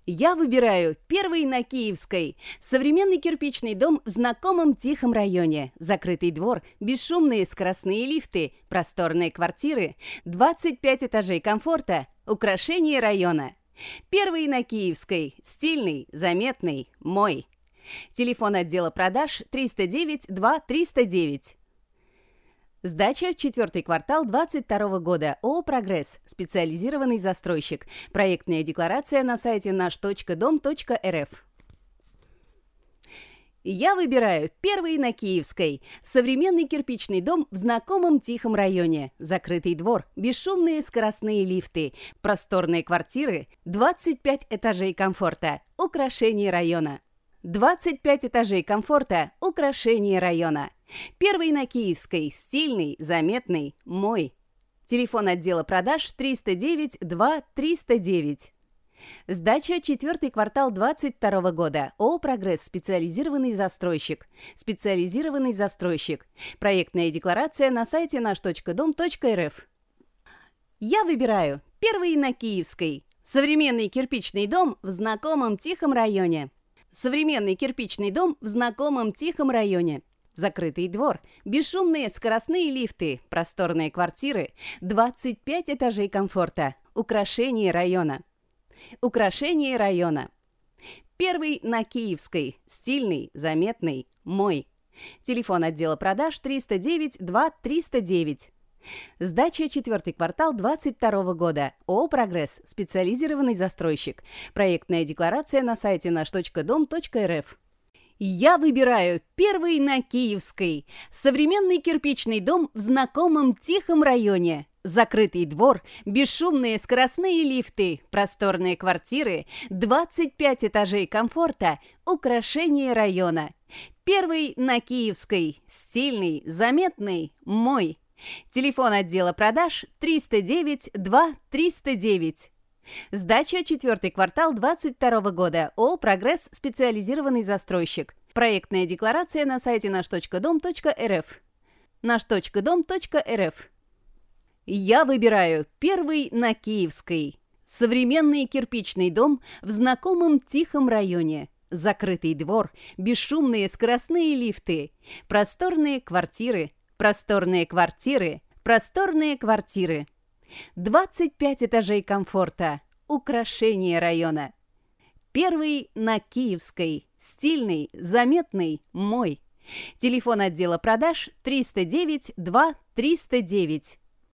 Я выбираю первый на Киевской. Современный кирпичный дом в знакомом тихом районе. Закрытый двор, бесшумные скоростные лифты, просторные квартиры, 25 этажей комфорта, украшение района. Первый на Киевской. Стильный, заметный, мой. Телефон отдела продаж 309 2 309. Сдача 4-й квартал 2022 года. ООО «Прогресс». Специализированный застройщик. Проектная декларация на сайте наш.дом.рф. Я выбираю первый на Киевской. Современный кирпичный дом в знакомом тихом районе. Закрытый двор, бесшумные скоростные лифты, просторные квартиры, 25 этажей комфорта. Украшение района. 25 этажей комфорта. Украшение района. Первый на Киевской. Стильный, заметный, мой. Телефон отдела продаж 309 2 309. Сдача 4-й квартал 2022 года. ООО «Прогресс». Специализированный застройщик. Специализированный застройщик. Проектная декларация на сайте наш.дом.рф. Я выбираю первый на Киевской. Современный кирпичный дом в знакомом тихом районе. Современный кирпичный дом в знакомом тихом районе. Закрытый двор, бесшумные скоростные лифты, просторные квартиры, 25 этажей комфорта. Украшение района. Украшение района. Первый на Киевской. Стильный, заметный, мой. Телефон отдела продаж 309 2 309. Сдача 4-й квартал 2022 года. ООО «Прогресс». Специализированный застройщик. Проектная декларация на сайте наш.дом.рф. Я выбираю первый на Киевской. Современный кирпичный дом в знакомом тихом районе. Закрытый двор, бесшумные скоростные лифты, просторные квартиры, 25 этажей комфорта, украшение района. Первый на Киевской. Стильный, заметный, мой. Телефон отдела продаж 309 2 309. Сдача 4-й квартал 2022 года. ООО «Прогресс». Специализированный застройщик. Проектная декларация на сайте наш.дом.рф. Наш.дом.рф. Я выбираю первый на Киевской. Современный кирпичный дом в знакомом тихом районе. Закрытый двор, бесшумные скоростные лифты, просторные квартиры, просторные квартиры, просторные квартиры. 25 этажей комфорта. Украшение района. Первый на Киевской. Стильный, заметный, мой. Телефон отдела продаж 309 2 309.